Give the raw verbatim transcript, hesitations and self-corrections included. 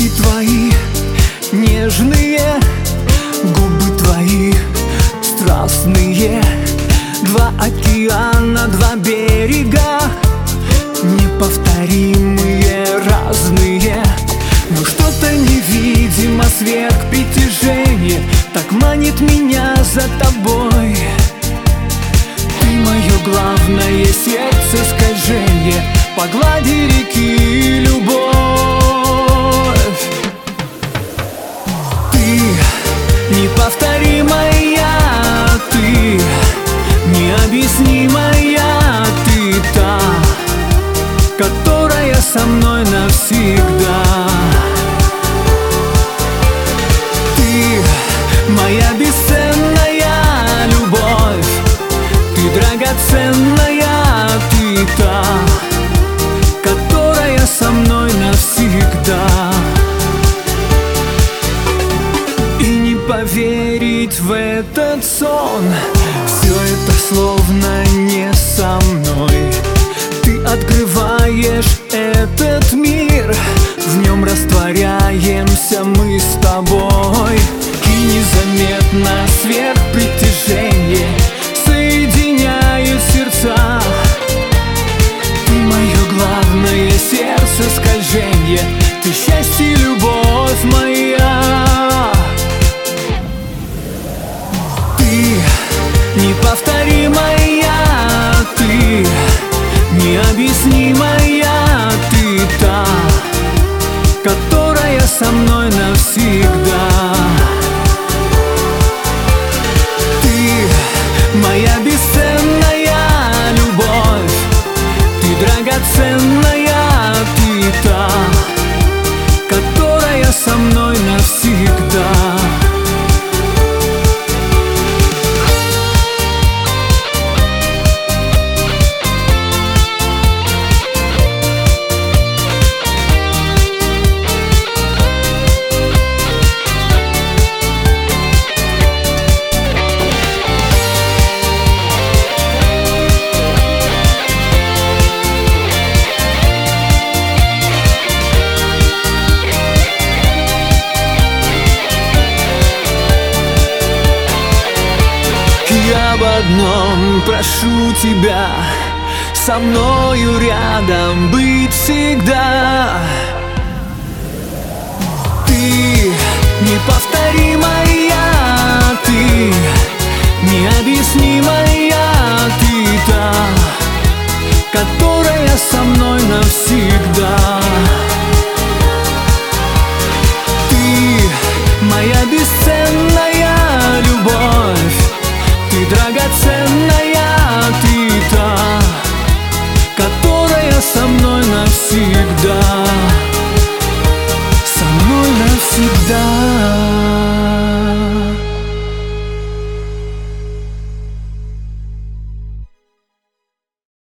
Руки твои нежные, губы твои страстные. Два океана, два берега, неповторимые, разные. Но что-то невидимо, сверхпритяжение так манит меня за тобой. Ты мое главное сердце скольжение по глади реки любовь. Ты неповторимая, ты необъяснимая, ты та, которая со мной навсегда. Ты моя бесценная любовь, ты драгоценная, ты та, которая со мной навсегда. И не поверить в этот сон, все это словно не со мной. Ты открываешь этот мир, в нем растворяемся мы с тобой. И незаметно сверхпритяжение соединяет сердца. Ты мое главное сердце скольжение, ты счастье, любовь моя. Ты неповторимая, ты необъяснимая, ты та, которая со мной навсегда. Ты моя бесценная любовь, ты драгоценная, ты та, которая со мной навсегда. Я об одном прошу тебя, со мною рядом быть всегда.